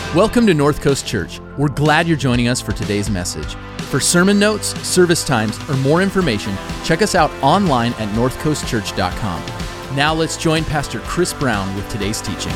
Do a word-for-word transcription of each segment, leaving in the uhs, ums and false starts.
Welcome to North Coast Church. We're glad you're joining us for today's message. For sermon notes, service times, or more information, check us out online at north coast church dot com. Now let's join Pastor Chris Brown with today's teaching.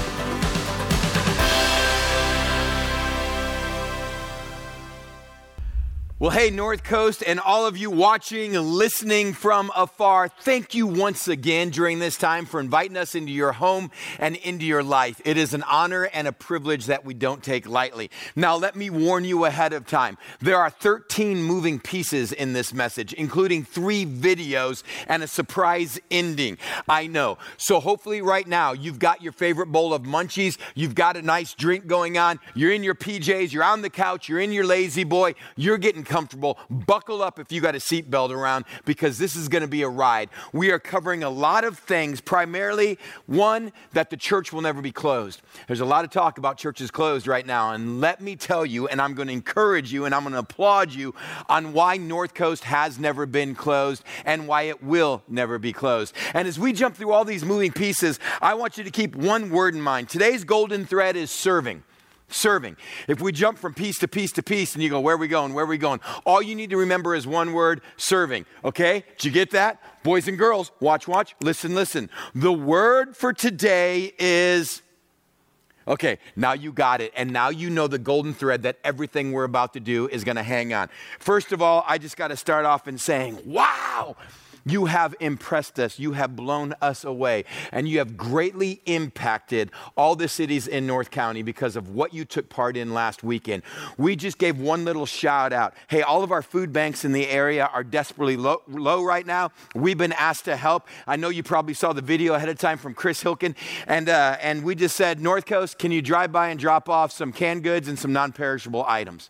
Well, hey, North Coast, and all of you watching and listening from afar, thank you once again during this time for inviting us into your home and into your life. It is an honor and a privilege that we don't take lightly. Now, let me warn you ahead of time. There are thirteen moving pieces in this message, including three videos and a surprise ending. I know. So hopefully right now, you've got your favorite bowl of munchies, you've got a nice drink going on, you're in your P Js, you're on the couch, you're in your lazy boy, you're getting comfortable. Buckle up if you got a seatbelt around, because this is going to be a ride. We are covering a lot of things, primarily one, that the church will never be closed. There's a lot of talk about churches closed right now, and let me tell you, and I'm going to encourage you, and I'm going to applaud you on why North Coast has never been closed and why it will never be closed. And as we jump through all these moving pieces, I want you to keep one word in mind. Today's golden thread is serving. Serving. If we jump from piece to piece to piece and you go, where are we going? Where are we going? All you need to remember is one word, serving. Okay? Did you get that? Boys and girls, watch, watch, listen, listen. The word for today is, okay, now you got it. And now you know the golden thread that everything we're about to do is going to hang on. First of all, I just got to start off in saying, wow! You have impressed us, you have blown us away, and you have greatly impacted all the cities in North County because of what you took part in last weekend. We just gave one little shout out. Hey, all of our food banks in the area are desperately low, low right now. We've been asked to help. I know you probably saw the video ahead of time from Chris Hilkin, and, uh, and we just said, North Coast, can you drive by and drop off some canned goods and some non-perishable items?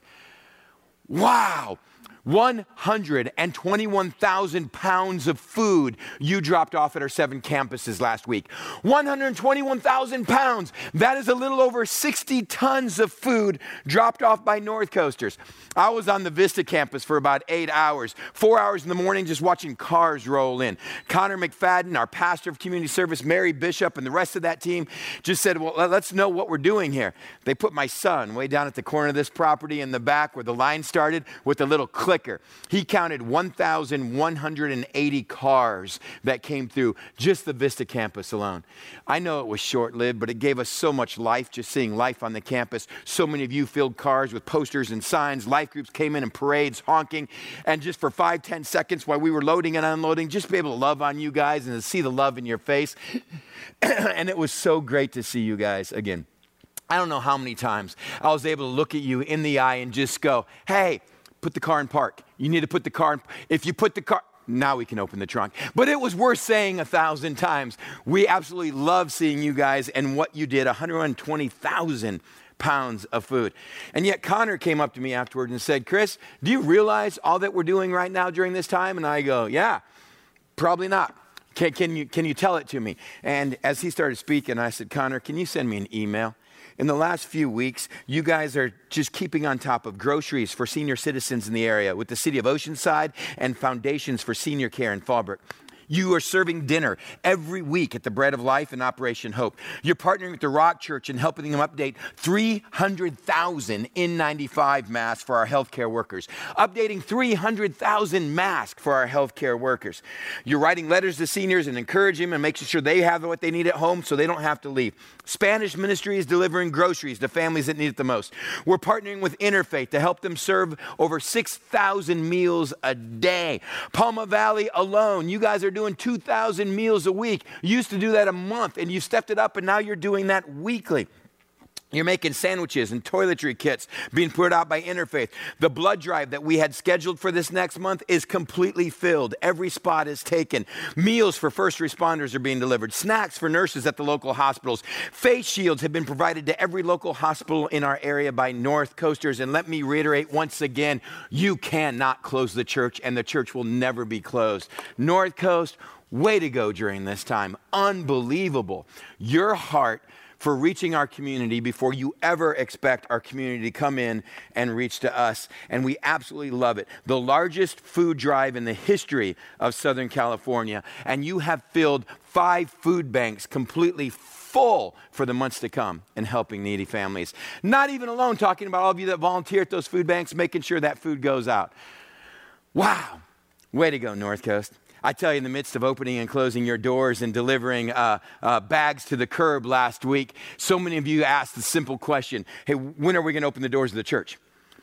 Wow! one hundred twenty-one thousand pounds of food you dropped off at our seven campuses last week. one hundred twenty-one thousand pounds. That is a little over sixty tons of food dropped off by North Coasters. I was on the Vista campus for about eight hours, four hours in the morning just watching cars roll in. Connor McFadden, our pastor of community service, Mary Bishop, and the rest of that team just said, well, let's know what we're doing here. They put my son way down at the corner of this property in the back where the line started with a little clicker. He counted one thousand one hundred eighty cars that came through just the Vista campus alone. I know it was short-lived, but it gave us so much life just seeing life on the campus. So many of you filled cars with posters and signs. Life groups came in in parades, honking. And just for five, ten seconds while we were loading and unloading, just be able to love on you guys and to see the love in your face. And it was so great to see you guys again. I don't know how many times I was able to look at you in the eye and just go, hey, put the car in park. You need to put the car in. If you put the car, now we can open the trunk. But it was worth saying a thousand times. We absolutely love seeing you guys and what you did, one hundred twenty thousand pounds of food. And yet Connor came up to me afterwards and said, Chris, do you realize all that we're doing right now during this time? And I go, yeah, probably not. Can, can you, can you tell it to me? And as he started speaking, I said, Connor, can you send me an email? In the last few weeks, you guys are just keeping on top of groceries for senior citizens in the area with the City of Oceanside and Foundations for Senior Care in Fallbrook. You are serving dinner every week at the Bread of Life and Operation Hope. You're partnering with the Rock Church and helping them update three hundred thousand N ninety-five masks for our healthcare workers. Updating three hundred thousand masks for our healthcare workers. You're writing letters to seniors and encouraging them and making sure they have what they need at home so they don't have to leave. Spanish Ministry is delivering groceries to families that need it the most. We're partnering with Interfaith to help them serve over six thousand meals a day. Palma Valley alone, you guys are doing two thousand meals a week. You used to do that a month, and you stepped it up, and now you're doing that weekly. You're making sandwiches and toiletry kits being put out by Interfaith. The blood drive that we had scheduled for this next month is completely filled. Every spot is taken. Meals for first responders are being delivered. Snacks for nurses at the local hospitals. Face shields have been provided to every local hospital in our area by North Coasters. And let me reiterate once again, you cannot close the church, and the church will never be closed. North Coast, way to go during this time. Unbelievable. Your heart for reaching our community before you ever expect our community to come in and reach to us. And we absolutely love it. The largest food drive in the history of Southern California. And you have filled five food banks completely full for the months to come in helping needy families. Not even alone, talking about all of you that volunteer at those food banks, making sure that food goes out. Wow. Way to go, North Coast. I tell you, in the midst of opening and closing your doors and delivering uh, uh, bags to the curb last week, so many of you asked the simple question, hey, when are we going to open the doors of the church?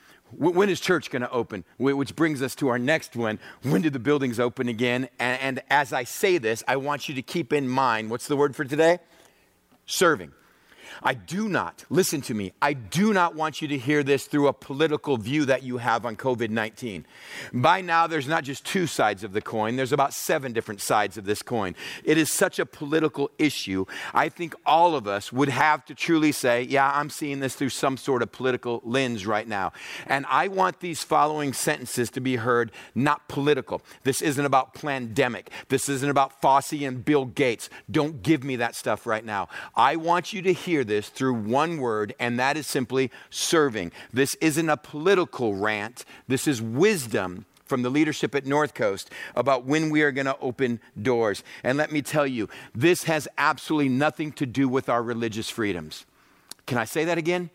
W- when is church going to open? W- which brings us to our next one. When do the buildings open again? And, and as I say this, I want you to keep in mind, what's the word for today? Serving. I do not, listen to me, I do not want you to hear this through a political view that you have on covid nineteen. By now, there's not just two sides of the coin. There's about seven different sides of this coin. It is such a political issue. I think all of us would have to truly say, yeah, I'm seeing this through some sort of political lens right now. And I want these following sentences to be heard not political. This isn't about pandemic. This isn't about Fauci and Bill Gates. Don't give me that stuff right now. I want you to hear this through one word, and that is simply serving. This isn't a political rant. This is wisdom from the leadership at North Coast about when we are going to open doors. And let me tell you, this has absolutely nothing to do with our religious freedoms. Can I say that again?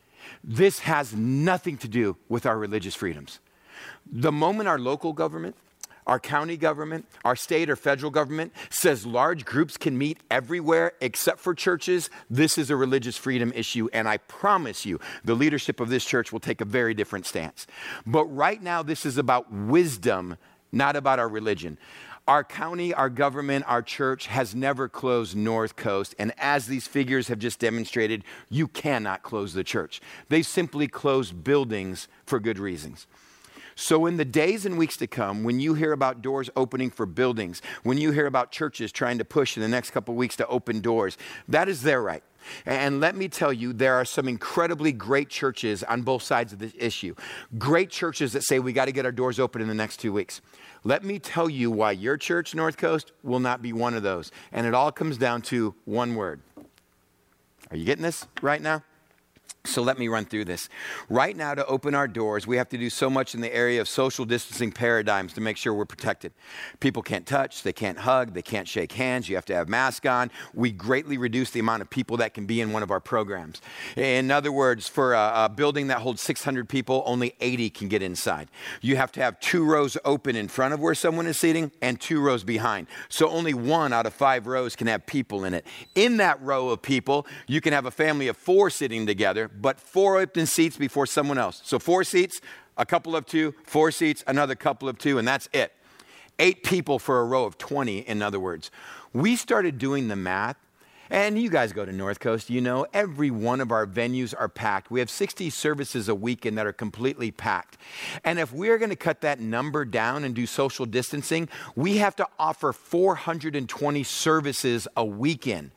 This has nothing to do with our religious freedoms. The moment our local government, our county government, our state or federal government says large groups can meet everywhere except for churches, this is a religious freedom issue, and I promise you, the leadership of this church will take a very different stance. But right now, this is about wisdom, not about our religion. Our county, our government, our church has never closed North Coast, and as these figures have just demonstrated, you cannot close the church. They simply closed buildings for good reasons. So in the days and weeks to come, when you hear about doors opening for buildings, when you hear about churches trying to push in the next couple of weeks to open doors, that is their right. And let me tell you, there are some incredibly great churches on both sides of this issue. Great churches that say we got to get our doors open in the next two weeks. Let me tell you why your church, North Coast, will not be one of those. And it all comes down to one word. Are you getting this right now? So let me run through this. Right now, to open our doors, we have to do so much in the area of social distancing paradigms to make sure we're protected. People can't touch, they can't hug, they can't shake hands, you have to have masks on. We greatly reduce the amount of people that can be in one of our programs. In other words, for a, a building that holds six hundred people, only eighty can get inside. You have to have two rows open in front of where someone is sitting and two rows behind. So only one out of five rows can have people in it. In that row of people, you can have a family of four sitting together, but four open seats before someone else. So four seats, a couple of two, four seats, another couple of two, and that's it. Eight people for a row of twenty, in other words. We started doing the math, and you guys go to North Coast, you know, every one of our venues are packed. We have sixty services a weekend that are completely packed. And if we're going to cut that number down and do social distancing, we have to offer four hundred twenty services a weekend.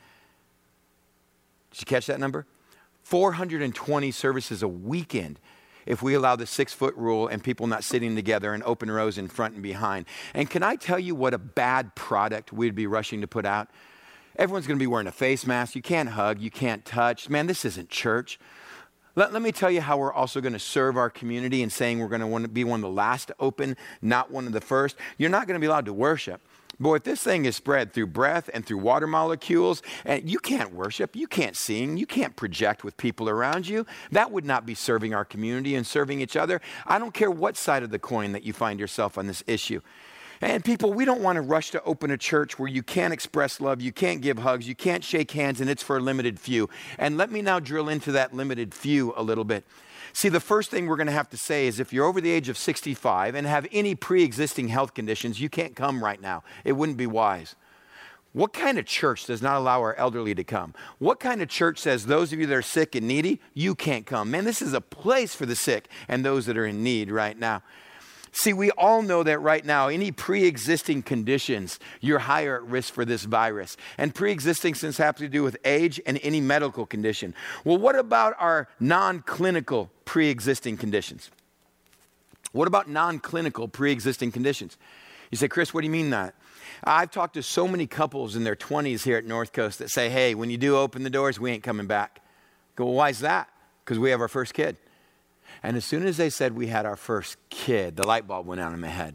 Did you catch that number? four hundred twenty services a weekend if we allow the six-foot rule and people not sitting together in open rows in front and behind. And can I tell you what a bad product we'd be rushing to put out? Everyone's going to be wearing a face mask. You can't hug. You can't touch. Man, this isn't church. Let, let me tell you how we're also going to serve our community and saying we're going to want to be one of the last to open, not one of the first. You're not going to be allowed to worship. Boy, if this thing is spread through breath and through water molecules, and you can't worship, you can't sing, you can't project with people around you, that would not be serving our community and serving each other. I don't care what side of the coin that you find yourself on this issue. And people, we don't want to rush to open a church where you can't express love, you can't give hugs, you can't shake hands, and it's for a limited few. And let me now drill into that limited few a little bit. See, the first thing we're going to have to say is if you're over the age of sixty-five and have any pre-existing health conditions, you can't come right now. It wouldn't be wise. What kind of church does not allow our elderly to come? What kind of church says those of you that are sick and needy, you can't come? Man, this is a place for the sick and those that are in need right now. See, we all know that right now, any pre-existing conditions, you're higher at risk for this virus. And pre-existing things have to do with age and any medical condition. Well, what about our non-clinical pre-existing conditions? What about non-clinical pre-existing conditions? You say, Chris, what do you mean that? I've talked to so many couples in their twenties here at North Coast that say, hey, when you do open the doors, we ain't coming back. I go, well, why is that? Because we have our first kid. And as soon as they said we had our first kid, the light bulb went out in my head.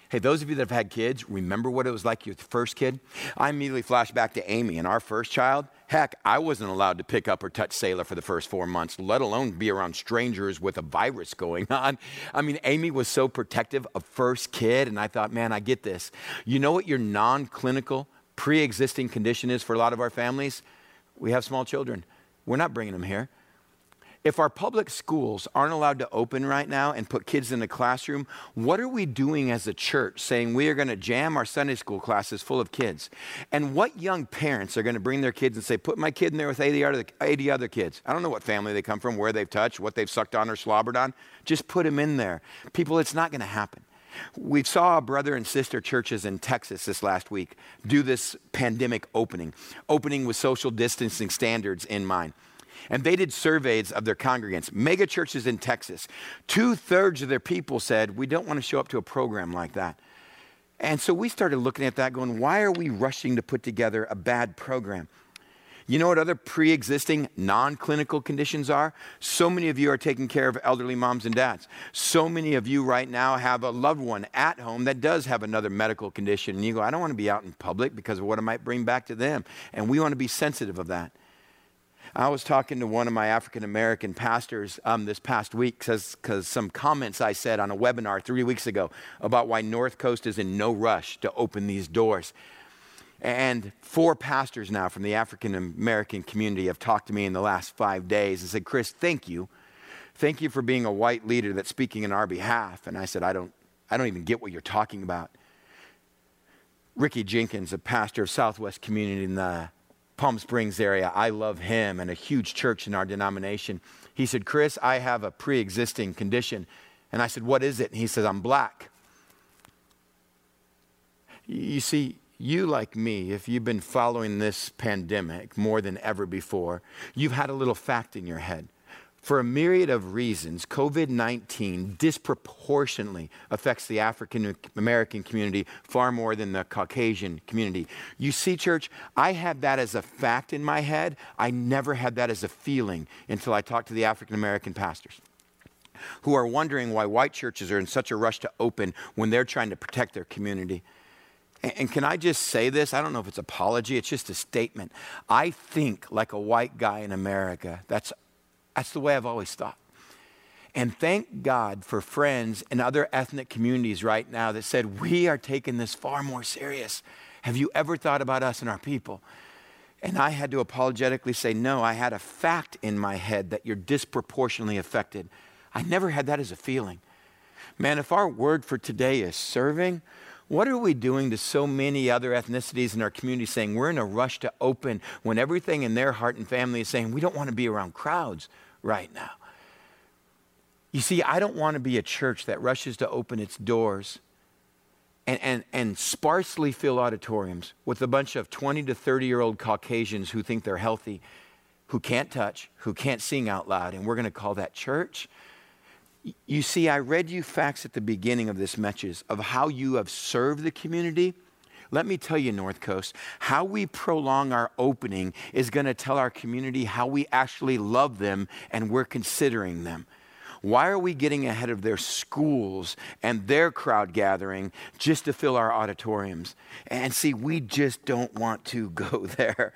Hey, those of you that have had kids, remember what it was like your first kid? I immediately flash back to Amy and our first child. Heck, I wasn't allowed to pick up or touch Sailor for the first four months, let alone be around strangers with a virus going on. I mean, Amy was so protective of first kid, and I thought, man, I get this. You know what your non-clinical, pre-existing condition is for a lot of our families? We have small children. We're not bringing them here. If our public schools aren't allowed to open right now and put kids in the classroom, what are we doing as a church saying we are going to jam our Sunday school classes full of kids? And what young parents are going to bring their kids and say, put my kid in there with eighty other, eighty other kids? I don't know what family they come from, where they've touched, what they've sucked on or slobbered on. Just put them in there. People, it's not going to happen. We saw brother and sister churches in Texas this last week do this pandemic opening, opening with social distancing standards in mind. And they did surveys of their congregants, mega churches in Texas. Two-thirds of their people said, we don't want to show up to a program like that. And so we started looking at that going, why are we rushing to put together a bad program? You know what other pre-existing non-clinical conditions are? So many of you are taking care of elderly moms and dads. So many of you right now have a loved one at home that does have another medical condition. And you go, I don't want to be out in public because of what it might bring back to them. And we want to be sensitive of that. I was talking to one of my African-American pastors um, this past week because some comments I said on a webinar three weeks ago about why North Coast is in no rush to open these doors. And four pastors now from the African-American community have talked to me in the last five days and said, Chris, thank you. Thank you for being a white leader that's speaking in our behalf. And I said, I don't, I don't even get what you're talking about. Ricky Jenkins, a pastor of Southwest Community in the Palm Springs area, I love him, and a huge church in our denomination. He said, Chris, I have a pre-existing condition. And I said, what is it? And he says, I'm black. You see, you like me, if you've been following this pandemic more than ever before, you've had a little fact in your head. For a myriad of reasons, covid nineteen disproportionately affects the African American community far more than the Caucasian community. You see, church, I had that as a fact in my head. I never had that as a feeling until I talked to the African American pastors who are wondering why white churches are in such a rush to open when they're trying to protect their community. And can I just say this? I don't know if it's apology. It's just a statement. I think like a white guy in America. That's That's the way I've always thought. And thank God for friends in other ethnic communities right now that said, we are taking this far more serious. Have you ever thought about us and our people? And I had to apologetically say, no, I had a fact in my head that you're disproportionately affected. I never had that as a feeling. Man, if our word for today is serving, what are we doing to so many other ethnicities in our community saying we're in a rush to open when everything in their heart and family is saying we don't want to be around crowds right now? You see, I don't want to be a church that rushes to open its doors and, and, and sparsely fill auditoriums with a bunch of twenty to thirty-year-old Caucasians who think they're healthy, who can't touch, who can't sing out loud, and we're going to call that church. You see, I read you facts at the beginning of this message of how you have served the community. Let me tell you, North Coast, how we prolong our opening is going to tell our community how we actually love them and we're considering them. Why are we getting ahead of their schools and their crowd gathering just to fill our auditoriums? And see, we just don't want to go there.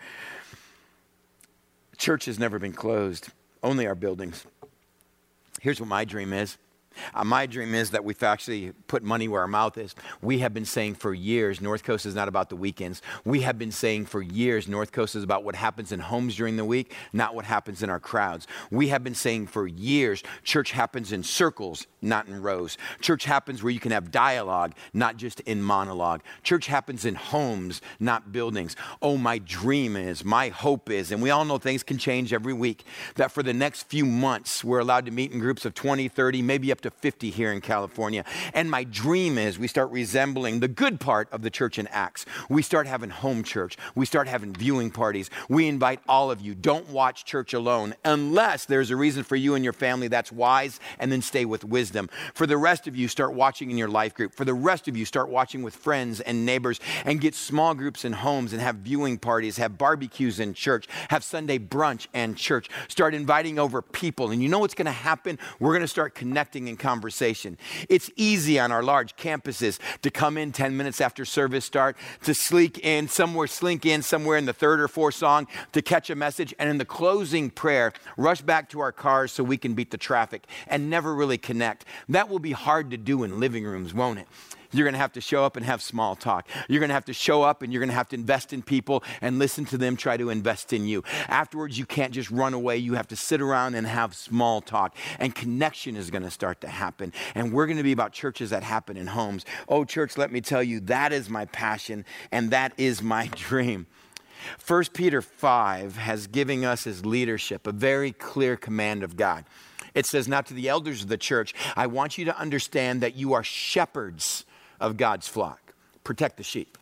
Church has never been closed, only our buildings. Here's what my dream is. Uh, my dream is that we've actually put money where our mouth is. We have been saying for years, North Coast is not about the weekends. We have been saying for years, North Coast is about what happens in homes during the week, not what happens in our crowds. We have been saying for years, church happens in circles, not in rows. Church happens where you can have dialogue, not just in monologue. Church happens in homes, not buildings. Oh, my dream is, my hope is, and we all know things can change every week, that for the next few months, we're allowed to meet in groups of twenty, thirty, maybe up to fifty here in California. And my dream is we start resembling the good part of the church in Acts. We start having home church. We start having viewing parties. We invite all of you. Don't watch church alone unless there's a reason for you and your family that's wise, and then stay with wisdom. For the rest of you, start watching in your life group. For the rest of you, start watching with friends and neighbors and get small groups in homes and have viewing parties, have barbecues in church, have Sunday brunch and church. Start inviting over people. And you know what's going to happen? We're going to start connecting in conversation. It's easy on our large campuses to come in ten minutes after service start, to slink in somewhere, slink in somewhere in the third or fourth song to catch a message, and in the closing prayer, rush back to our cars so we can beat the traffic and never really connect. That will be hard to do in living rooms, won't it? You're going to have to show up and have small talk. You're going to have to show up and you're going to have to invest in people and listen to them try to invest in you. Afterwards, you can't just run away. You have to sit around and have small talk. And connection is going to start to happen. And we're going to be about churches that happen in homes. Oh, church, let me tell you, that is my passion and that is my dream. First Peter five has given us as leadership a very clear command of God. It says, now to the elders of the church, I want you to understand that you are shepherds of God's flock. Protect the sheep.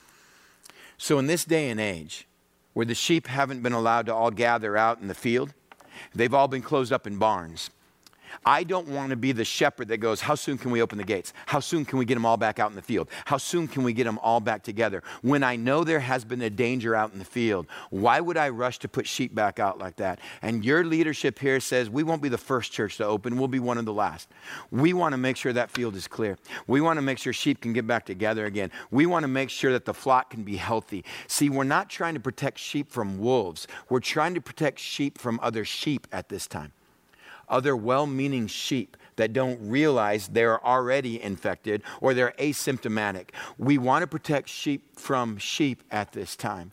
So in this day and age, where the sheep haven't been allowed to all gather out in the field, they've all been closed up in barns. I don't want to be the shepherd that goes, how soon can we open the gates? How soon can we get them all back out in the field? How soon can we get them all back together? When I know there has been a danger out in the field, why would I rush to put sheep back out like that? And your leadership here says, we won't be the first church to open. We'll be one of the last. We want to make sure that field is clear. We want to make sure sheep can get back together again. We want to make sure that the flock can be healthy. See, we're not trying to protect sheep from wolves. We're trying to protect sheep from other sheep at this time. Other well-meaning sheep that don't realize they're already infected or they're asymptomatic. We want to protect sheep from sheep at this time.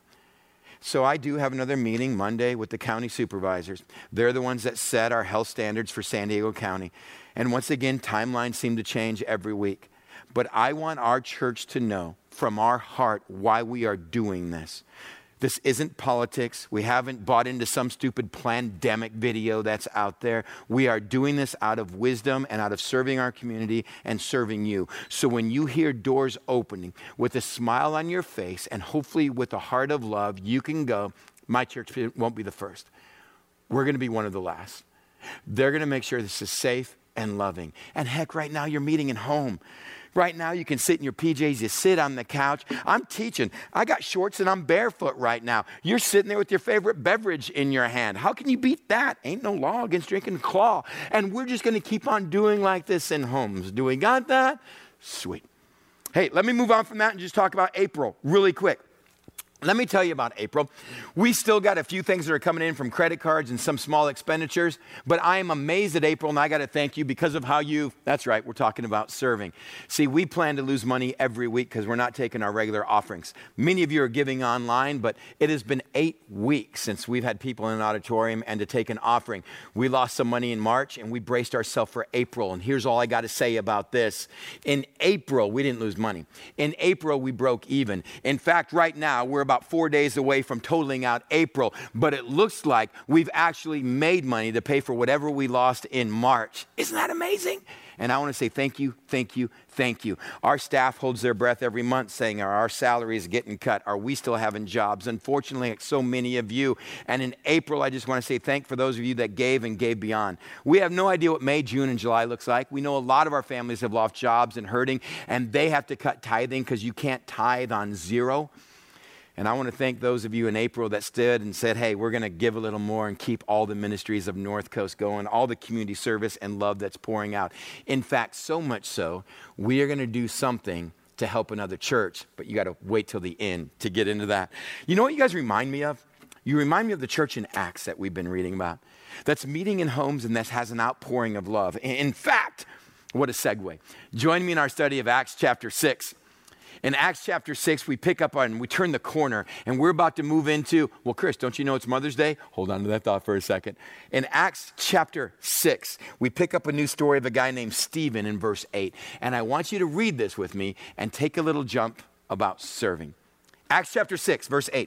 So I do have another meeting Monday with the county supervisors. They're the ones that set our health standards for San Diego County. And once again, timelines seem to change every week. But I want our church to know from our heart why we are doing this. This isn't politics. We haven't bought into some stupid pandemic video that's out there. We are doing this out of wisdom and out of serving our community and serving you. So when you hear doors opening with a smile on your face and hopefully with a heart of love, you can go, my church won't be the first. We're going to be one of the last. They're going to make sure this is safe and loving. And heck, right now you're meeting at home. Right now, you can sit in your P Js, you sit on the couch. I'm teaching. I got shorts and I'm barefoot right now. You're sitting there with your favorite beverage in your hand. How can you beat that? Ain't no law against drinking claw. And we're just going to keep on doing like this in homes. Do we got that? Sweet. Hey, let me move on from that and just talk about April really quick. Let me tell you about April. We still got a few things that are coming in from credit cards and some small expenditures, but I am amazed at April, and I got to thank you because of how you, that's right, we're talking about serving. See, we plan to lose money every week because we're not taking our regular offerings. Many of you are giving online, but it has been eight weeks since we've had people in an auditorium and to take an offering. We lost some money in March, and we braced ourselves for April, and here's all I got to say about this. In April, we didn't lose money. In April, we broke even. In fact, right now, we're about about four days away from totaling out April, but it looks like we've actually made money to pay for whatever we lost in March. Isn't that amazing? And I want to say thank you, thank you, thank you. Our staff holds their breath every month saying, are our salaries getting cut? Are we still having jobs? Unfortunately, like so many of you. And in April, I just want to say thank for those of you that gave and gave beyond. We have no idea what May, June, and July looks like. We know a lot of our families have lost jobs and hurting, and they have to cut tithing because you can't tithe on zero. And I want to thank those of you in April that stood and said, hey, we're going to give a little more and keep all the ministries of North Coast going, all the community service and love that's pouring out. In fact, so much so, we are going to do something to help another church, but you got to wait till the end to get into that. You know what you guys remind me of? You remind me of the church in Acts that we've been reading about. That's meeting in homes and that has an outpouring of love. In fact, what a segue. Join me in our study of Acts chapter six. In Acts chapter six, we pick up on, we turn the corner, and we're about to move into, well, Chris, don't you know it's Mother's Day? Hold on to that thought for a second. In Acts chapter six, we pick up a new story of a guy named Stephen in verse eight. And I want you to read this with me and take a little jump about serving. Acts chapter six, verse eight.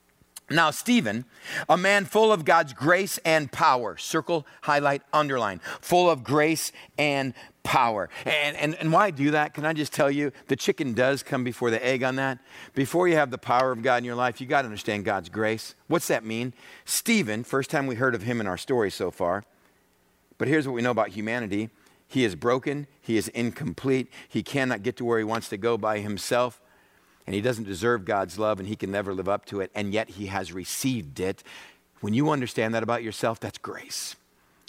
Now, Stephen, a man full of God's grace and power, circle, highlight, underline, full of grace and power. And, and, and why I do that? Can I just tell you, the chicken does come before the egg on that. Before you have the power of God in your life, you got to understand God's grace. What's that mean? Stephen, first time we heard of him in our story so far. But here's what we know about humanity. He is broken. He is incomplete. He cannot get to where he wants to go by himself. And he doesn't deserve God's love, and he can never live up to it, and yet he has received it. When you understand that about yourself, that's grace.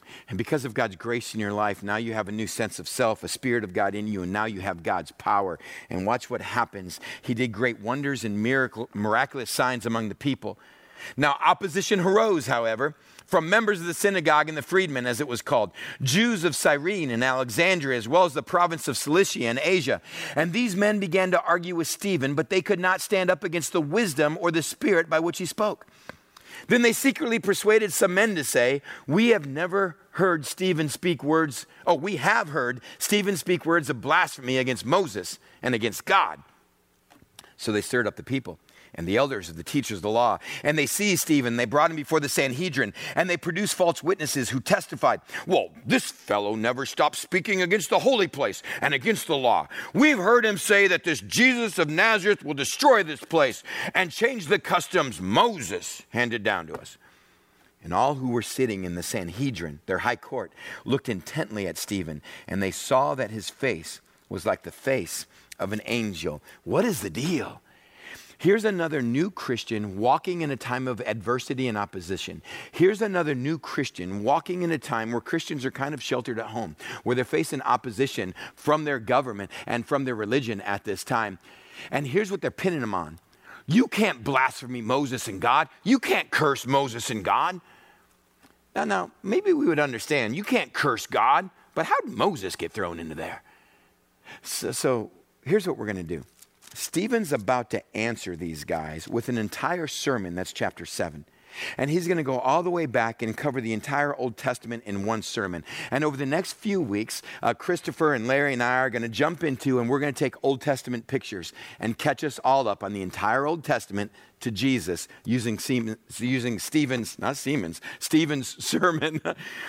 And because of God's grace in your life, now you have a new sense of self, a spirit of God in you, and now you have God's power. And watch what happens. He did great wonders and miracle, miraculous signs among the people. Now, opposition arose, however, from members of the synagogue and the freedmen, as it was called, Jews of Cyrene and Alexandria, as well as the province of Cilicia and Asia. And these men began to argue with Stephen, but they could not stand up against the wisdom or the spirit by which he spoke. Then they secretly persuaded some men to say, we have never heard Stephen speak words, oh, we have heard Stephen speak words of blasphemy against Moses and against God. So they stirred up the people and the elders of the teachers of the law. And they seized Stephen, they brought him before the Sanhedrin, and they produced false witnesses who testified, well, this fellow never stopped speaking against the holy place and against the law. We've heard him say that this Jesus of Nazareth will destroy this place and change the customs Moses handed down to us. And all who were sitting in the Sanhedrin, their high court, looked intently at Stephen, and they saw that his face was like the face of an angel. What is the deal? Here's another new Christian walking in a time of adversity and opposition. Here's another new Christian walking in a time where Christians are kind of sheltered at home, where they're facing opposition from their government and from their religion at this time. And here's what they're pinning them on. You can't blaspheme Moses and God. You can't curse Moses and God. Now, now, maybe we would understand. You can't curse God, but how did Moses get thrown into there? So, so here's what we're going to do. Stephen's about to answer these guys with an entire sermon. That's chapter seven. And he's going to go all the way back and cover the entire Old Testament in one sermon. And over the next few weeks, uh, Christopher and Larry and I are going to jump into, and we're going to take Old Testament pictures and catch us all up on the entire Old Testament to Jesus using, Siemens, using Stephen's, not Siemens, Stephen's sermon.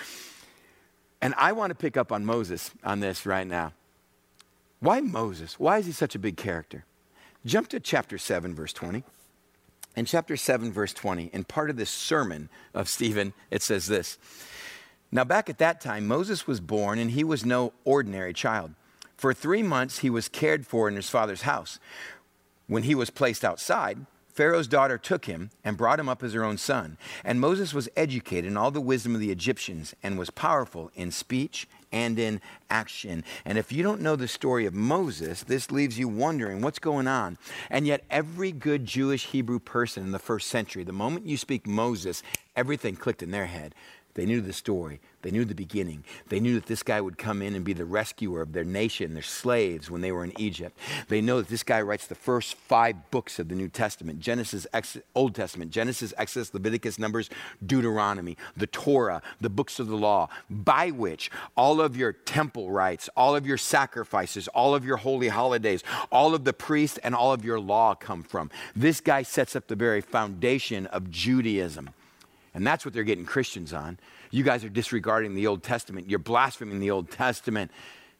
And I want to pick up on Moses on this right now. Why Moses? Why is he such a big character? Jump to chapter seven, verse twenty. In chapter seven, verse twenty, in part of this sermon of Stephen, it says this. Now back at that time, Moses was born, and he was no ordinary child. For three months, he was cared for in his father's house. When he was placed outside, Pharaoh's daughter took him and brought him up as her own son. And Moses was educated in all the wisdom of the Egyptians and was powerful in speech and in action. And if you don't know the story of Moses, this leaves you wondering what's going on. And yet every good Jewish Hebrew person in the first century, the moment you speak Moses, everything clicked in their head. They knew the story. They knew the beginning. They knew that this guy would come in and be the rescuer of their nation, their slaves when they were in Egypt. They know that this guy writes the first five books of the New Testament, Genesis, Ex- Old Testament, Genesis, Exodus, Leviticus, Numbers, Deuteronomy, the Torah, the books of the law, by which all of your temple rites, all of your sacrifices, all of your holy holidays, all of the priests and all of your law come from. This guy sets up the very foundation of Judaism. And that's what they're getting Christians on. You guys are disregarding the Old Testament. You're blaspheming the Old Testament.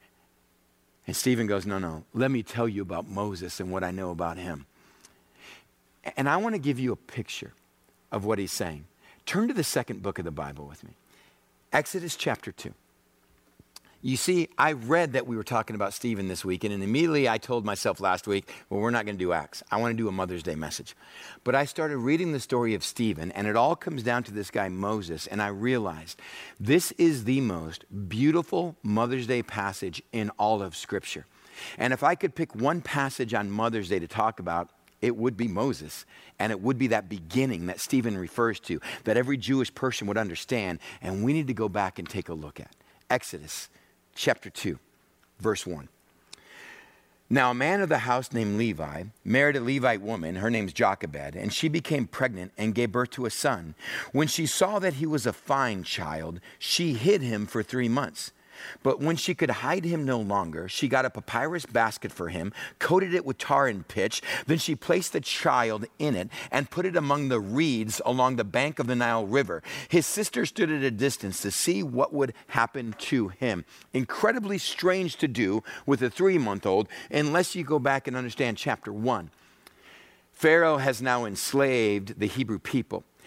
And Stephen goes, no, no, let me tell you about Moses and what I know about him. And I want to give you a picture of what he's saying. Turn to the second book of the Bible with me. Exodus chapter two. You see, I read that we were talking about Stephen this weekend, and immediately I told myself last week, well, we're not going to do Acts. I want to do a Mother's Day message. But I started reading the story of Stephen, and it all comes down to this guy Moses, and I realized this is the most beautiful Mother's Day passage in all of Scripture. And if I could pick one passage on Mother's Day to talk about, it would be Moses, and it would be that beginning that Stephen refers to, that every Jewish person would understand, and we need to go back and take a look at. Exodus chapter two, verse one. Now a man of the house named Levi married a Levite woman, her name's Jochebed, and she became pregnant and gave birth to a son. When she saw that he was a fine child, she hid him for three months. But when she could hide him no longer, she got a papyrus basket for him, coated it with tar and pitch. Then she placed the child in it and put it among the reeds along the bank of the Nile River. His sister stood at a distance to see what would happen to him. Incredibly strange to do with a three-month-old, unless you go back and understand chapter one. Pharaoh has now enslaved the Hebrew people.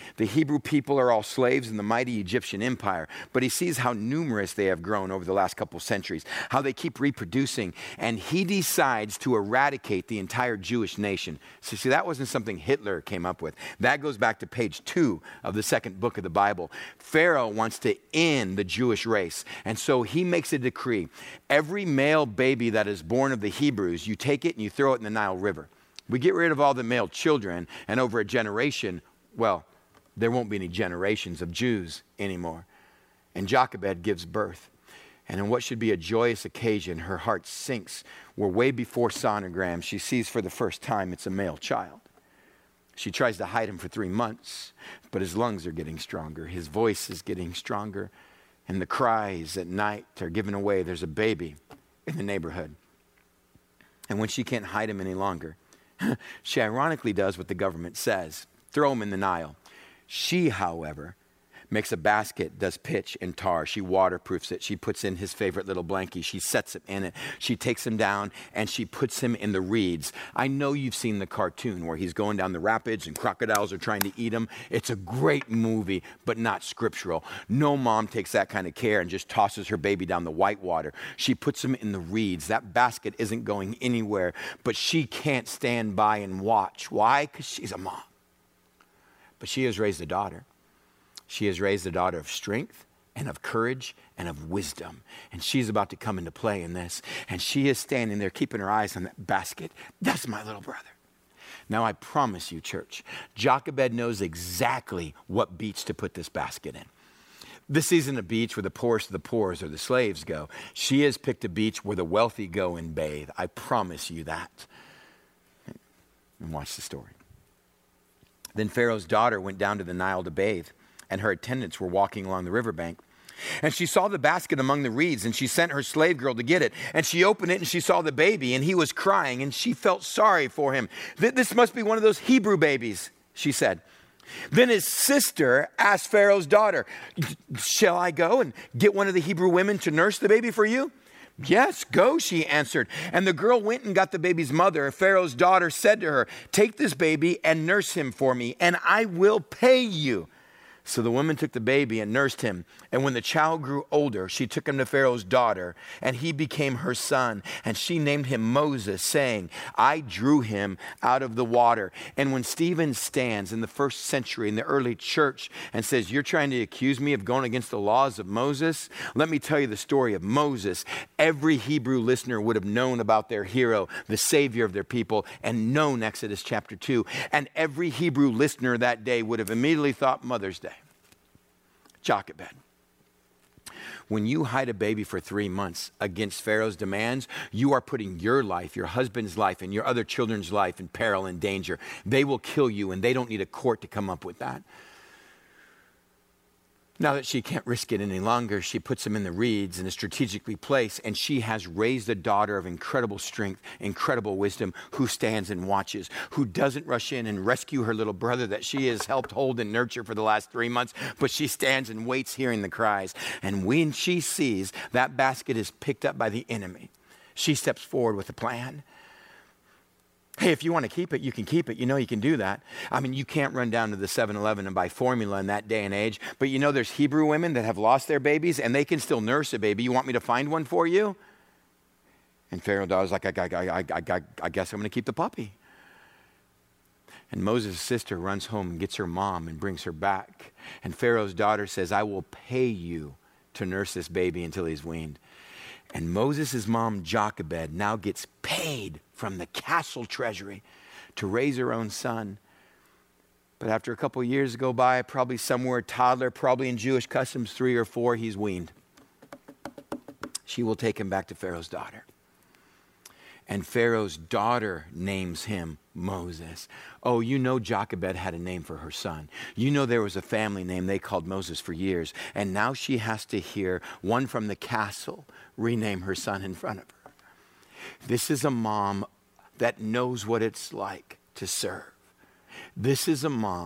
the Hebrew people are all slaves in the mighty Egyptian empire, but he sees how numerous they have grown over the last couple centuries, how they keep reproducing, and he decides to eradicate the entire Jewish nation. So see, that wasn't something Hitler came up with. That goes back to page two of the second book of the Bible. Pharaoh wants to end the Jewish race, and so he makes a decree. Every male baby that is born of the Hebrews, you take it and you throw it in the Nile River. We get rid of all the male children, and over a generation, well, there won't be any generations of Jews anymore. And Jochebed gives birth. And in what should be a joyous occasion, her heart sinks. We're way before sonogram. She sees for the first time it's a male child. She tries to hide him for three months, but his lungs are getting stronger. His voice is getting stronger. And the cries at night are given away. There's a baby in the neighborhood. And when she can't hide him any longer, she ironically does what the government says. Throw him in the Nile. She, however, makes a basket, does pitch and tar. She waterproofs it. She puts in his favorite little blankie. She sets it in it. She takes him down and she puts him in the reeds. I know you've seen the cartoon where he's going down the rapids and crocodiles are trying to eat him. It's a great movie, but not scriptural. No mom takes that kind of care and just tosses her baby down the white water. She puts him in the reeds. That basket isn't going anywhere, but she can't stand by and watch. Why? Because she's a mom. But she has raised a daughter. She has raised a daughter of strength and of courage and of wisdom. And she's about to come into play in this. And she is standing there keeping her eyes on that basket. That's my little brother. Now I promise you, church, Jochebed knows exactly what beach to put this basket in. This isn't a beach where the poorest of the poorest or the slaves go. She has picked a beach where the wealthy go and bathe. I promise you that. And watch the story. Then Pharaoh's daughter went down to the Nile to bathe, and her attendants were walking along the riverbank. And she saw the basket among the reeds, and she sent her slave girl to get it. And she opened it, and she saw the baby, and he was crying, and she felt sorry for him. This must be one of those Hebrew babies, she said. Then his sister asked Pharaoh's daughter, shall I go and get one of the Hebrew women to nurse the baby for you? Yes, go, she answered. And the girl went and got the baby's mother. Pharaoh's daughter said to her, take this baby and nurse him for me, and I will pay you. So the woman took the baby and nursed him. And when the child grew older, she took him to Pharaoh's daughter, and he became her son. And she named him Moses, saying, I drew him out of the water. And when Stephen stands in the first century in the early church and says, you're trying to accuse me of going against the laws of Moses, let me tell you the story of Moses. Every Hebrew listener would have known about their hero, the savior of their people, and known Exodus chapter two. And every Hebrew listener that day would have immediately thought Mother's Day. Jochebed. When you hide a baby for three months against Pharaoh's demands, you are putting your life, your husband's life, and your other children's life in peril and danger. They will kill you, and they don't need a court to come up with that. Now that she can't risk it any longer, she puts him in the reeds in a strategically placed, and she has raised a daughter of incredible strength, incredible wisdom, who stands and watches, who doesn't rush in and rescue her little brother that she has helped hold and nurture for the last three months, but she stands and waits hearing the cries. And when she sees that basket is picked up by the enemy, she steps forward with a plan. Hey, if you want to keep it, you can keep it. You know you can do that. I mean, you can't run down to the seven eleven and buy formula in that day and age. But you know there's Hebrew women that have lost their babies and they can still nurse a baby. You want me to find one for you? And Pharaoh was like, I, I, I, I, I guess I'm going to keep the puppy. And Moses' sister runs home and gets her mom and brings her back. And Pharaoh's daughter says, I will pay you to nurse this baby until he's weaned. And Moses' mom, Jochebed, now gets paid from the castle treasury to raise her own son. But after a couple of years go by, probably somewhere a toddler, probably in Jewish customs, three or four, he's weaned. She will take him back to Pharaoh's daughter. And Pharaoh's daughter names him Moses. Oh, you know Jochebed had a name for her son. You know there was a family name they called Moses for years. And now she has to hear one from the castle rename her son in front of her. This is a mom that knows what it's like to serve. This is a mom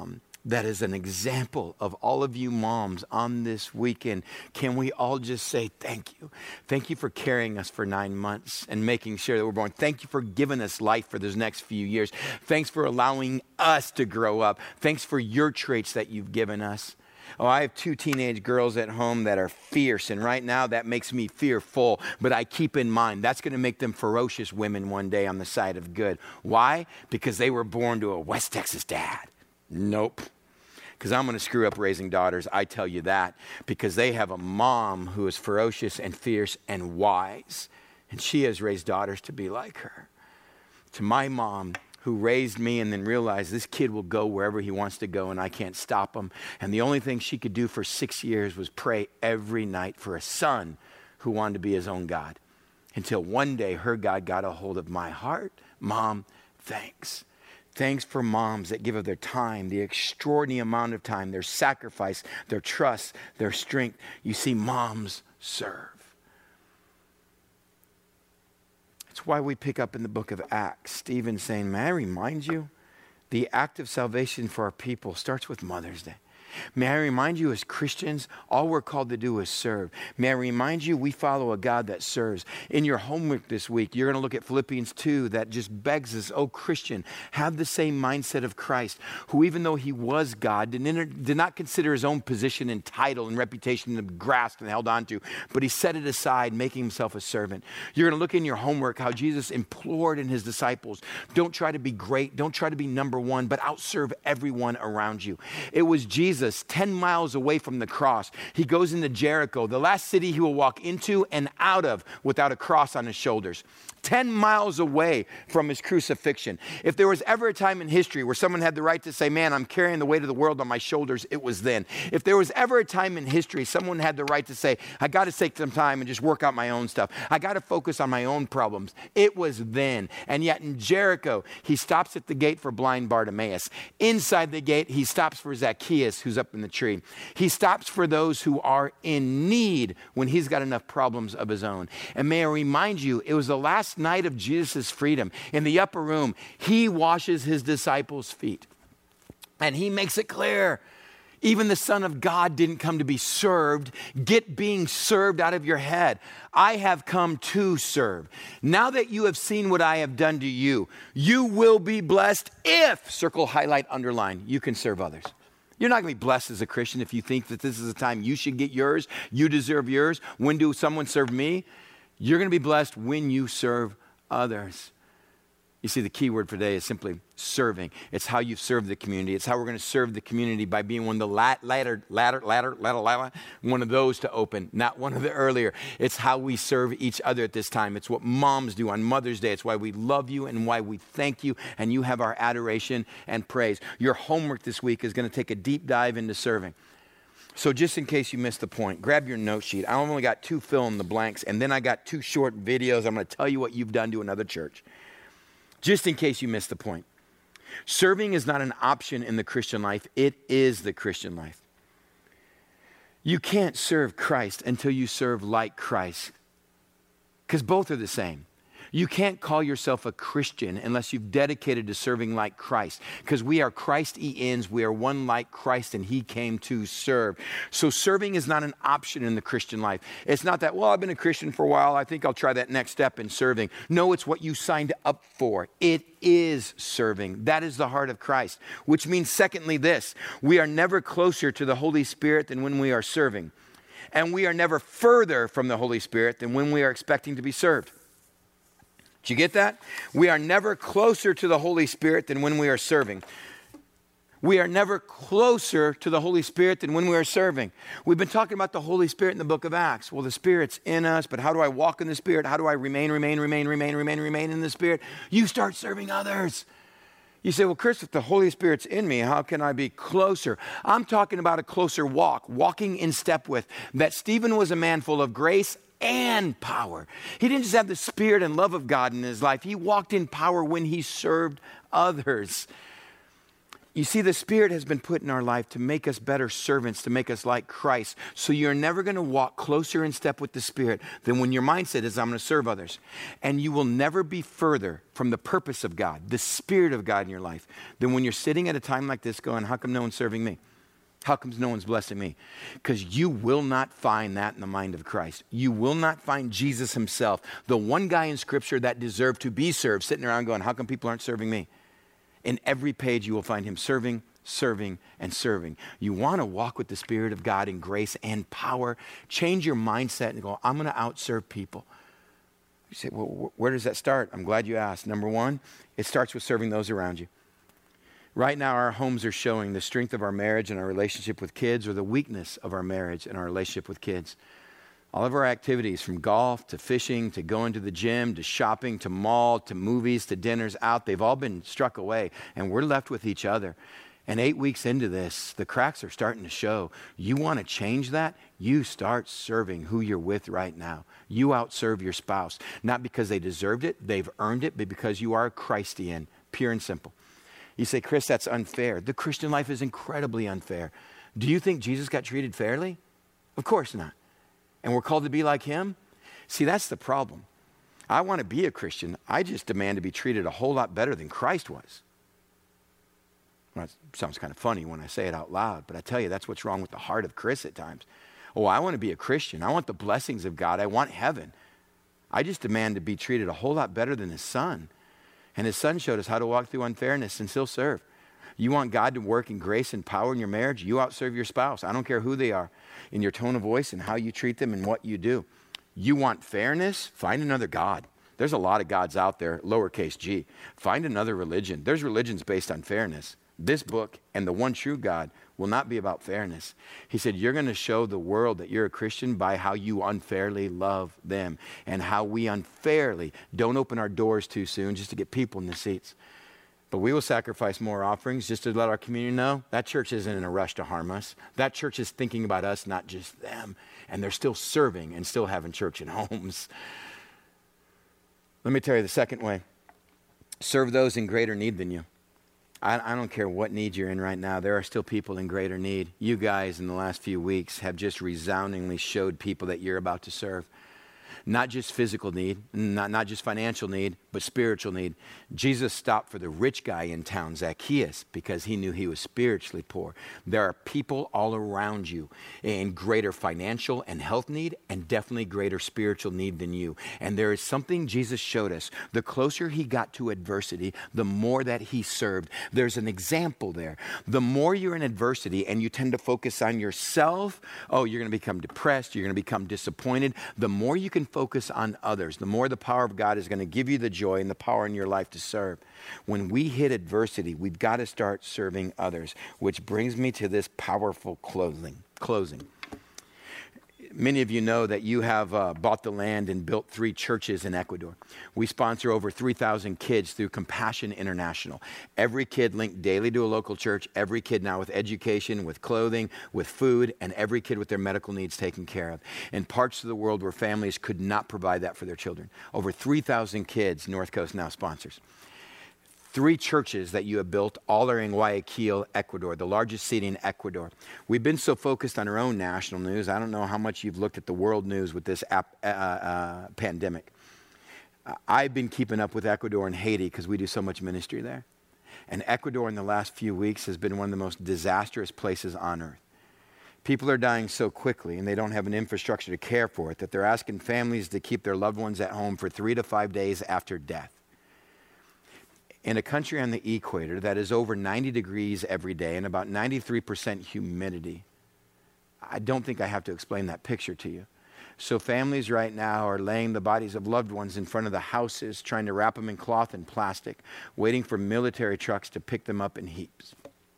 that is an example of all of you moms on this weekend. Can we all just say thank you? Thank you for carrying us for nine months and making sure that we're born. Thank you for giving us life for those next few years. Thanks for allowing us to grow up. Thanks for your traits that you've given us. Oh, I have two teenage girls at home that are fierce, and right now that makes me fearful, but I keep in mind that's going to make them ferocious women one day on the side of good. Why? Because they were born to a West Texas dad. Nope. Because I'm going to screw up raising daughters, I tell you that, because they have a mom who is ferocious and fierce and wise, and she has raised daughters to be like her. To my mom, who raised me and then realized this kid will go wherever he wants to go and I can't stop him. And the only thing she could do for six years was pray every night for a son who wanted to be his own God. Until one day her God got a hold of my heart. Mom, thanks. Thanks for moms that give of their time, the extraordinary amount of time, their sacrifice, their trust, their strength. You see, moms serve. That's why we pick up in the book of Acts, Stephen saying, may I remind you, the act of salvation for our people starts with Mother's Day. May I remind you, as Christians, all we're called to do is serve. May I remind you, we follow a God that serves. In your homework this week, you're going to look at Philippians two that just begs us, oh Christian, have the same mindset of Christ, who even though he was God, did, inter- did not consider his own position and title and reputation to grasp and held on to, but he set it aside, making himself a servant. You're going to look in your homework how Jesus implored in his disciples, don't try to be great, don't try to be number one, but outserve everyone around you. It was Jesus ten miles away from the cross. He goes into Jericho, the last city he will walk into and out of without a cross on his shoulders. ten miles away from his crucifixion. If there was ever a time in history where someone had the right to say, man, I'm carrying the weight of the world on my shoulders, it was then. If there was ever a time in history someone had the right to say, I got to take some time and just work out my own stuff. I got to focus on my own problems. It was then. And yet in Jericho, he stops at the gate for blind Bartimaeus. Inside the gate, he stops for Zacchaeus, who's up in the tree. He stops for those who are in need when he's got enough problems of his own. And may I remind you, it was the last night of Jesus' freedom. In the upper room, he washes his disciples' feet. And he makes it clear, even the Son of God didn't come to be served. Get being served out of your head. I have come to serve. Now that you have seen what I have done to you, you will be blessed if, circle, highlight, underline, you can serve others. You're not going to be blessed as a Christian if you think that this is a time you should get yours, you deserve yours. When do someone serve me? You're going to be blessed when you serve others. You see, the key word for today is simply serving. It's how you've served the community. It's how we're going to serve the community by being one of the ladder, ladder, ladder, ladder, ladder, ladder, one of those to open, not one of the earlier. It's how we serve each other at this time. It's what moms do on Mother's Day. It's why we love you and why we thank you, and you have our adoration and praise. Your homework this week is going to take a deep dive into serving. So just in case you missed the point, grab your note sheet. I only got two fill in the blanks, and then I got two short videos. I'm going to tell you what you've done to another church. Just in case you missed the point. Serving is not an option in the Christian life. It is the Christian life. You can't serve Christ until you serve like Christ, because both are the same. You can't call yourself a Christian unless you've dedicated to serving like Christ, because we are Christ-ians. We are one like Christ, and he came to serve. So serving is not an option in the Christian life. It's not that, well, I've been a Christian for a while, I think I'll try that next step in serving. No, it's what you signed up for. It is serving. That is the heart of Christ, which means, secondly, this: we are never closer to the Holy Spirit than when we are serving. And we are never further from the Holy Spirit than when we are expecting to be served. Did you get that? We are never closer to the Holy Spirit than when we are serving. We are never closer to the Holy Spirit than when we are serving. We've been talking about the Holy Spirit in the book of Acts. Well, the Spirit's in us, but how do I walk in the Spirit? How do I remain, remain, remain, remain, remain, remain in the Spirit? You start serving others. You say, well, Chris, if the Holy Spirit's in me, how can I be closer? I'm talking about a closer walk, walking in step with. That Stephen was a man full of grace and power. He didn't just have the Spirit and love of God in his life. He walked in power when he served others. You see, the Spirit has been put in our life to make us better servants, to make us like Christ. So you're never going to walk closer in step with the Spirit than when your mindset is, I'm going to serve others. And you will never be further from the purpose of God, the Spirit of God in your life, than when you're sitting at a time like this going, how come no one's serving me? How come no one's blessing me? Because you will not find that in the mind of Christ. You will not find Jesus himself, the one guy in Scripture that deserved to be served, sitting around going, how come people aren't serving me? In every page you will find him serving, serving, and serving. You want to walk with the Spirit of God in grace and power. Change your mindset and go, I'm going to outserve people. You say, well, where does that start? I'm glad you asked. Number one, it starts with serving those around you. Right now, our homes are showing the strength of our marriage and our relationship with kids, or the weakness of our marriage and our relationship with kids. All of our activities, from golf to fishing to going to the gym to shopping to mall to movies to dinners out, they've all been struck away, and we're left with each other. And eight weeks into this, the cracks are starting to show. You want to change that? You start serving who you're with right now. You outserve your spouse, not because they deserved it, they've earned it, but because you are a Christian, pure and simple. You say, Chris, that's unfair. The Christian life is incredibly unfair. Do you think Jesus got treated fairly? Of course not. And we're called to be like him? See, that's the problem. I want to be a Christian. I just demand to be treated a whole lot better than Christ was. Well, it sounds kind of funny when I say it out loud, but I tell you, that's what's wrong with the heart of Chris at times. Oh, I want to be a Christian. I want the blessings of God. I want heaven. I just demand to be treated a whole lot better than his son. And his son showed us how to walk through unfairness and still serve. You want God to work in grace and power in your marriage? You outserve your spouse. I don't care who they are, in your tone of voice and how you treat them and what you do. You want fairness? Find another God. There's a lot of gods out there, lowercase g. Find another religion. There's religions based on fairness. This book and the one true God will not be about fairness. He said, you're going to show the world that you're a Christian by how you unfairly love them and how we unfairly don't open our doors too soon just to get people in the seats. But we will sacrifice more offerings just to let our community know that church isn't in a rush to harm us. That church is thinking about us, not just them. And they're still serving and still having church in homes. Let me tell you the second way. Serve those in greater need than you. I, I don't care what need you're in right now. There are still people in greater need. You guys in the last few weeks have just resoundingly showed people that you're about to serve. Not just physical need, not, not just financial need, but spiritual need. Jesus stopped for the rich guy in town, Zacchaeus, because he knew he was spiritually poor. There are people all around you in greater financial and health need, and definitely greater spiritual need than you. And there is something Jesus showed us. The closer he got to adversity, the more that he served. There's an example there. The more you're in adversity and you tend to focus on yourself, oh, you're going to become depressed, you're going to become disappointed. The more you can focus on others, the more the power of God is going to give you the joy and the power in your life to serve. When we hit adversity, we've got to start serving others, which brings me to this powerful closing. Closing. Many of you know that you have uh, bought the land and built three churches in Ecuador. We sponsor over three thousand kids through Compassion International. Every kid linked daily to a local church, every kid now with education, with clothing, with food, and every kid with their medical needs taken care of. In parts of the world where families could not provide that for their children. Over three thousand kids North Coast now sponsors. Three churches that you have built, all are in Guayaquil, Ecuador, the largest city in Ecuador. We've been so focused on our own national news. I don't know how much you've looked at the world news with this ap- uh, uh, pandemic. Uh, I've been keeping up with Ecuador and Haiti because we do so much ministry there. And Ecuador in the last few weeks has been one of the most disastrous places on earth. People are dying so quickly and they don't have an infrastructure to care for it that they're asking families to keep their loved ones at home for three to five days after death. In a country on the equator that is over ninety degrees every day and about ninety-three percent humidity, I don't think I have to explain that picture to you. So families right now are laying the bodies of loved ones in front of the houses, trying to wrap them in cloth and plastic, waiting for military trucks to pick them up in heaps.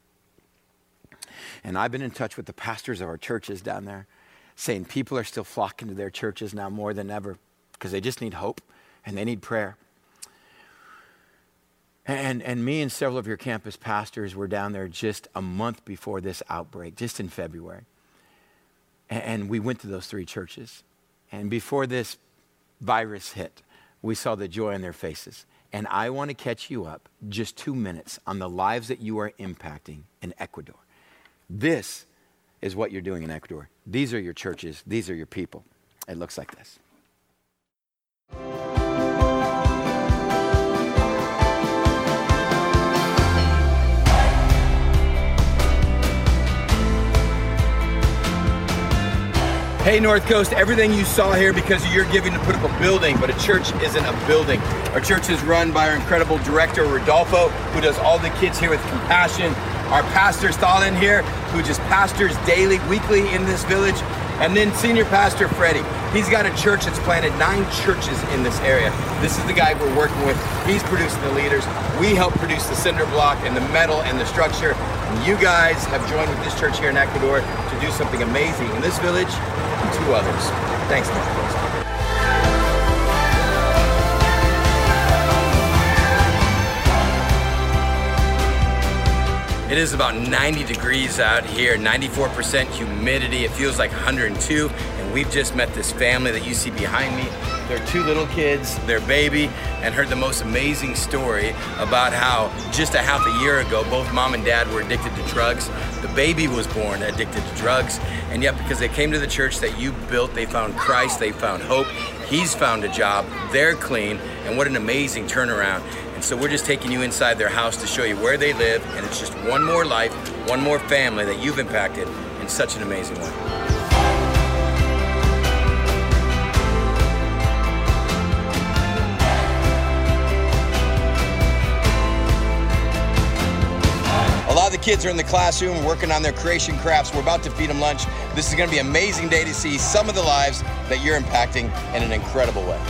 And I've been in touch with the pastors of our churches down there, saying people are still flocking to their churches now more than ever because they just need hope and they need prayer. And and me and several of your campus pastors were down there just a month before this outbreak, just in February. And, and we went to those three churches. And before this virus hit, we saw the joy on their faces. And I want to catch you up just two minutes on the lives that you are impacting in Ecuador. This is what you're doing in Ecuador. These are your churches. These are your people. It looks like this. Hey, North Coast, everything you saw here because of your giving to put up a building, but a church isn't a building. Our church is run by our incredible director, Rodolfo, who does all the kids here with compassion. Our pastor, Stalin here, who just pastors daily, weekly in this village. And then senior pastor, Freddie. He's got a church that's planted nine churches in this area. This is the guy we're working with. He's producing the leaders. We help produce the cinder block and the metal and the structure. And you guys have joined with this church here in Ecuador to do something amazing in this village and two others. Thanks, North Coast. It is about ninety degrees out here, ninety-four percent humidity. It feels like one hundred two, and we've just met this family that you see behind me. They're two little kids, their baby, and heard the most amazing story about how just a half a year ago, both mom and dad were addicted to drugs. The baby was born addicted to drugs, and yet because they came to the church that you built, they found Christ, they found hope. He's found a job, they're clean, and what an amazing turnaround. And so we're just taking you inside their house to show you where they live, and it's just one more life, one more family that you've impacted in such an amazing way. A lot of the kids are in the classroom working on their creation crafts. We're about to feed them lunch. This is going to be an amazing day to see some of the lives that you're impacting in an incredible way.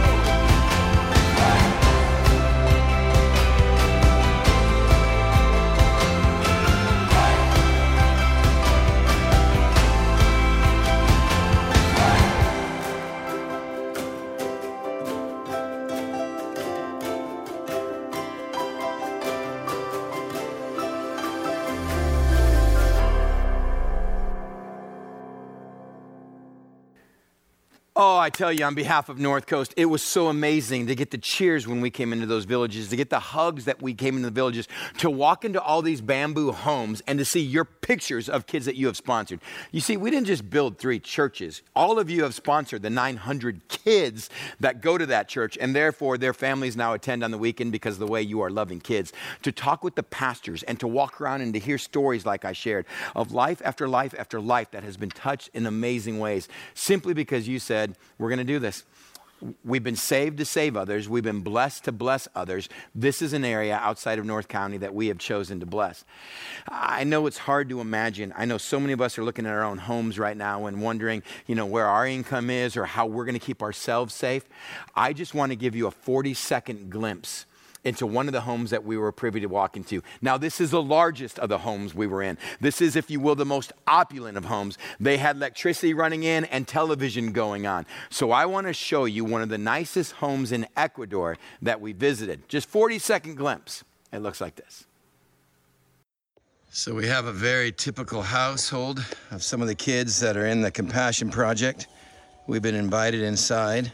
Oh, I tell you, on behalf of North Coast, it was so amazing to get the cheers when we came into those villages, to get the hugs that we came into the villages, to walk into all these bamboo homes and to see your pictures of kids that you have sponsored. You see, we didn't just build three churches. All of you have sponsored the nine hundred kids that go to that church, and therefore their families now attend on the weekend because of the way you are loving kids. To talk with the pastors and to walk around and to hear stories like I shared of life after life after life that has been touched in amazing ways, simply because you said, we're going to do this. We've been saved to save others. We've been blessed to bless others. This is an area outside of North County that we have chosen to bless. I know it's hard to imagine. I know so many of us are looking at our own homes right now and wondering, you know, where our income is or how we're going to keep ourselves safe. I just want to give you a forty second glimpse into one of the homes that we were privy to walk into. Now, this is the largest of the homes we were in. This is, if you will, the most opulent of homes. They had electricity running in and television going on. So I want to show you one of the nicest homes in Ecuador that we visited. Just forty second glimpse. It looks like this. So we have a very typical household of some of the kids that are in the Compassion Project. We've been invited inside.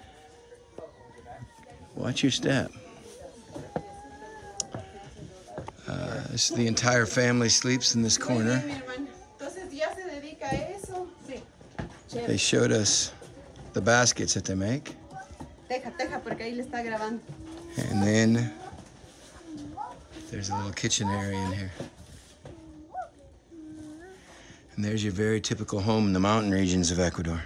Watch your step. Uh, this, the entire family sleeps in this corner. They showed us the baskets that they make. And then there's a little kitchen area in here. And there's your very typical home in the mountain regions of Ecuador.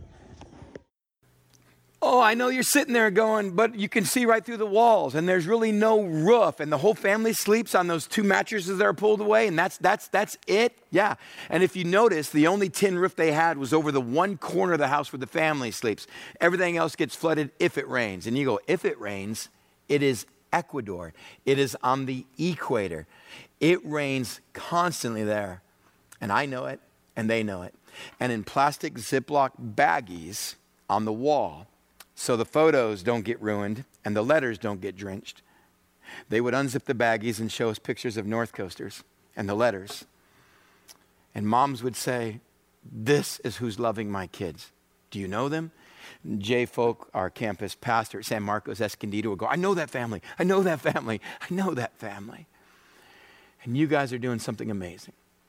Oh, I know you're sitting there going, but you can see right through the walls and there's really no roof and the whole family sleeps on those two mattresses that are pulled away and that's that's that's it. Yeah. And if you notice, the only tin roof they had was over the one corner of the house where the family sleeps. Everything else gets flooded if it rains. And you go, if it rains, it is Ecuador. It is on the equator. It rains constantly there. And I know it and they know it. And in plastic Ziploc baggies on the wall, so the photos don't get ruined and the letters don't get drenched, they would unzip the baggies and show us pictures of North Coasters and the letters. And moms would say, this is who's loving my kids. Do you know them? Jay Folk, our campus pastor at San Marcos Escondido, would go, I know that family. I know that family. I know that family. And you guys are doing something amazing.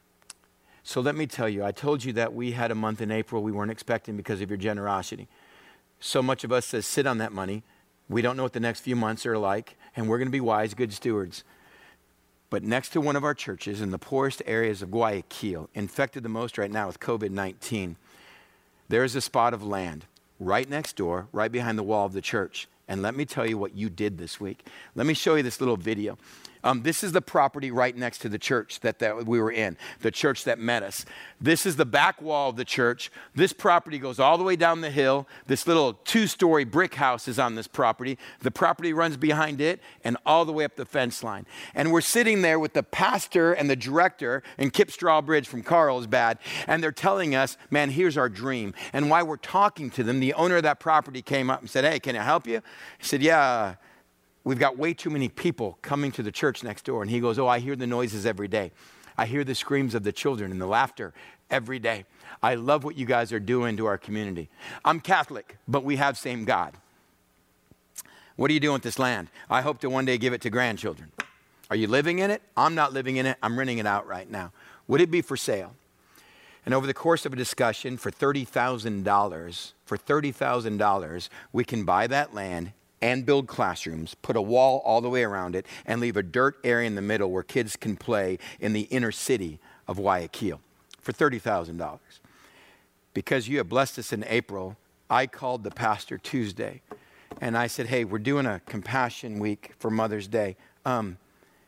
So let me tell you, I told you that we had a month in April we weren't expecting because of your generosity. So much of us says, sit on that money. We don't know what the next few months are like, and we're going to be wise, good stewards. But next to one of our churches in the poorest areas of Guayaquil, infected the most right now with covid nineteen, there is a spot of land right next door, right behind the wall of the church. And let me tell you what you did this week. Let me show you this little video. Um, this is the property right next to the church that, that we were in, the church that met us. This is the back wall of the church. This property goes all the way down the hill. This little two-story brick house is on this property. The property runs behind it and all the way up the fence line. And we're sitting there with the pastor and the director, and Kip Strawbridge from Carlsbad, and they're telling us, man, here's our dream. And while we're talking to them, the owner of that property came up and said, hey, can I help you? He said, yeah. We've got way too many people coming to the church next door. And he goes, oh, I hear the noises every day. I hear the screams of the children and the laughter every day. I love what you guys are doing to our community. I'm Catholic, but we have same God. What are you doing with this land? I hope to one day give it to grandchildren. Are you living in it? I'm not living in it. I'm renting it out right now. Would it be for sale? And over the course of a discussion, for thirty thousand dollars, for thirty thousand dollars, we can buy that land and build classrooms, put a wall all the way around it, and leave a dirt area in the middle where kids can play in the inner city of Guayaquil for thirty thousand dollars. Because you have blessed us in April, I called the pastor Tuesday, and I said, hey, we're doing a compassion week for Mother's Day. Um,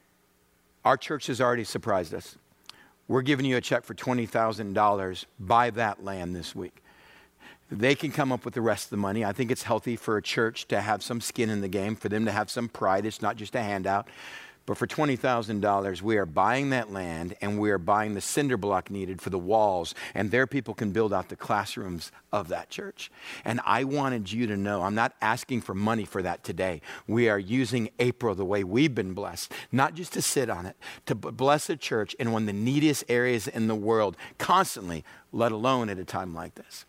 our church has already surprised us. We're giving you a check for twenty thousand dollars. Buy that land this week. They can come up with the rest of the money. I think it's healthy for a church to have some skin in the game, for them to have some pride. It's not just a handout. But for twenty thousand dollars, we are buying that land, and we are buying the cinder block needed for the walls, and their people can build out the classrooms of that church. And I wanted you to know, I'm not asking for money for that today. We are using April the way we've been blessed, not just to sit on it, to bless a church in one of the neediest areas in the world constantly, let alone at a time like this.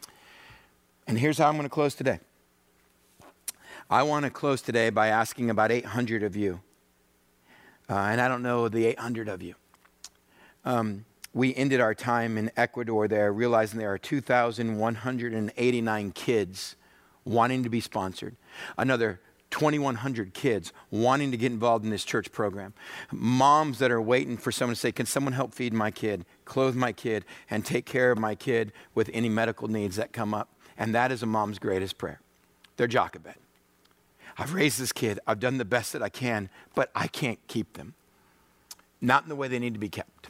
And here's how I'm going to close today. I want to close today by asking about eight hundred of you. Uh, and I don't know the eight hundred of you. Um, we ended our time in Ecuador there, realizing there are two thousand one hundred eighty-nine kids wanting to be sponsored. Another twenty-one hundred kids wanting to get involved in this church program. Moms that are waiting for someone to say, can someone help feed my kid, clothe my kid, and take care of my kid with any medical needs that come up. And that is a mom's greatest prayer. They're Jochebed. I've raised this kid. I've done the best that I can, but I can't keep them. Not in the way they need to be kept.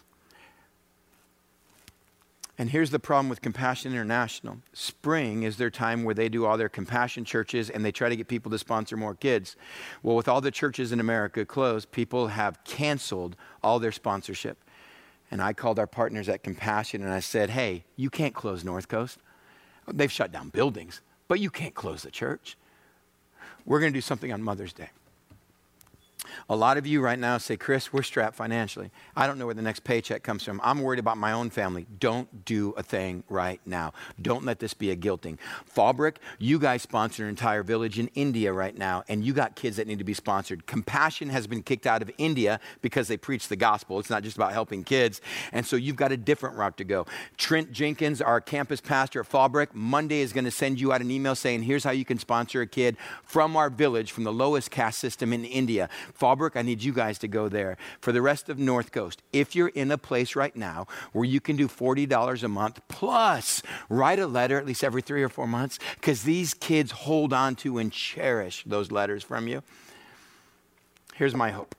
And here's the problem with Compassion International. Spring is their time where they do all their compassion churches and they try to get people to sponsor more kids. Well, with all the churches in America closed, people have canceled all their sponsorship. And I called our partners at Compassion and I said, hey, you can't close North Coast. They've shut down buildings, but you can't close the church. We're going to do something on Mother's Day. A lot of you right now say, Chris, we're strapped financially. I don't know where the next paycheck comes from. I'm worried about my own family. Don't do a thing right now. Don't let this be a guilting. Fallbrook, you guys sponsor an entire village in India right now, and you got kids that need to be sponsored. Compassion has been kicked out of India because they preach the gospel. It's not just about helping kids. And so you've got a different route to go. Trent Jenkins, our campus pastor at Fallbrook, Monday is going to send you out an email saying, here's how you can sponsor a kid from our village, from the lowest caste system in India. Fallbrook, I need you guys to go there. For the rest of North Coast, if you're in a place right now where you can do forty dollars a month, plus write a letter at least every three or four months, because these kids hold on to and cherish those letters from you. Here's my hope.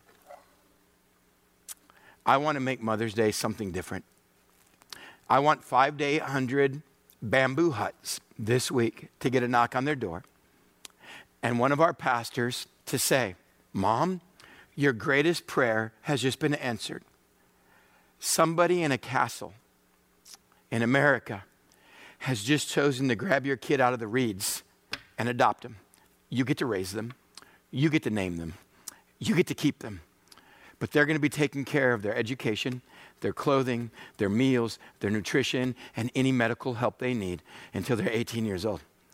I want to make Mother's Day something different. I want five to eight hundred bamboo huts this week to get a knock on their door. And one of our pastors to say, Mom, your greatest prayer has just been answered. Somebody in a castle in America has just chosen to grab your kid out of the reeds and adopt them. You get to raise them. You get to name them. You get to keep them. But they're going to be taking care of their education, their clothing, their meals, their nutrition, and any medical help they need until they're eighteen years old.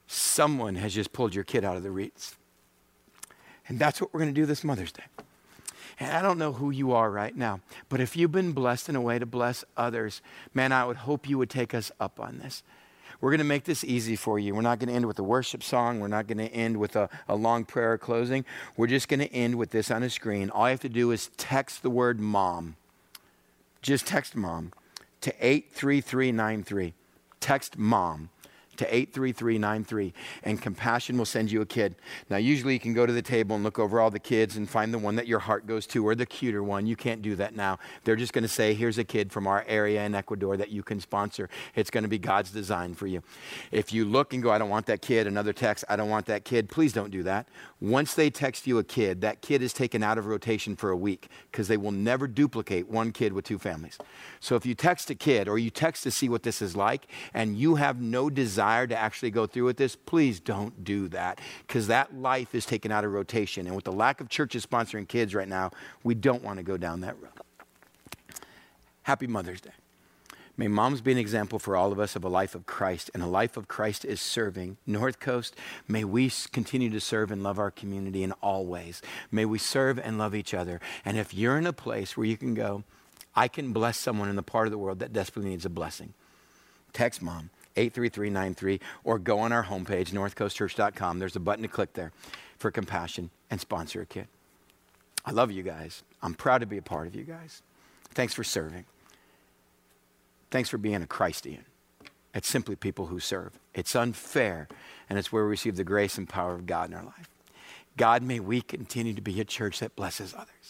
someone has just pulled your kid out of the reeds. And that's what we're going to do this Mother's Day. And I don't know who you are right now, but if you've been blessed in a way to bless others, man, I would hope you would take us up on this. We're going to make this easy for you. We're not going to end with a worship song. We're not going to end with a, a long prayer closing. We're just going to end with this on a screen. All you have to do is text the word mom. Just text mom to eight three three nine three. Text mom to eight three three nine three, and Compassion will send you a kid. Now, usually you can go to the table and look over all the kids and find the one that your heart goes to, or the cuter one. You can't do that now. They're just going to say, here's a kid from our area in Ecuador that you can sponsor. It's going to be God's design for you. If you look and go, I don't want that kid, another text, I don't want that kid, please don't do that. Once they text you a kid, that kid is taken out of rotation for a week because they will never duplicate one kid with two families. So if you text a kid or you text to see what this is like and you have no desire to actually go through with this, please don't do that, because that life is taken out of rotation. And with the lack of churches sponsoring kids right now, we don't want to go down that road. Happy Mother's Day. May moms be an example for all of us of a life of Christ, and a life of Christ is serving. North Coast, may we continue to serve and love our community in all ways. May we serve and love each other. And if you're in a place where you can go, I can bless someone in the part of the world that desperately needs a blessing, text mom, eight three three nine three, or go on our homepage, north coast church dot com. There's a button to click there for Compassion and sponsor a kid. I love you guys. I'm proud to be a part of you guys. Thanks for serving. Thanks for being a Christian. It's simply people who serve. It's unfair, and it's where we receive the grace and power of God in our life. God, may we continue to be a church that blesses others.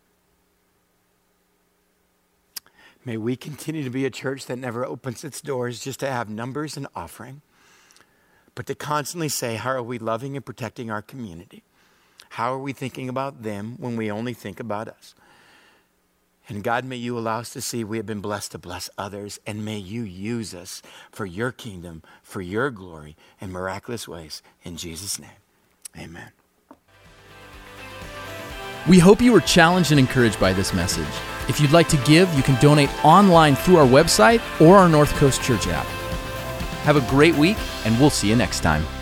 May we continue to be a church that never opens its doors just to have numbers and offering, but to constantly say, how are we loving and protecting our community? How are we thinking about them when we only think about us? And God, may you allow us to see we have been blessed to bless others, and may you use us for your kingdom, for your glory, in miraculous ways. In Jesus' name, amen. We hope you were challenged and encouraged by this message. If you'd like to give, you can donate online through our website or our North Coast Church app. Have a great week, and we'll see you next time.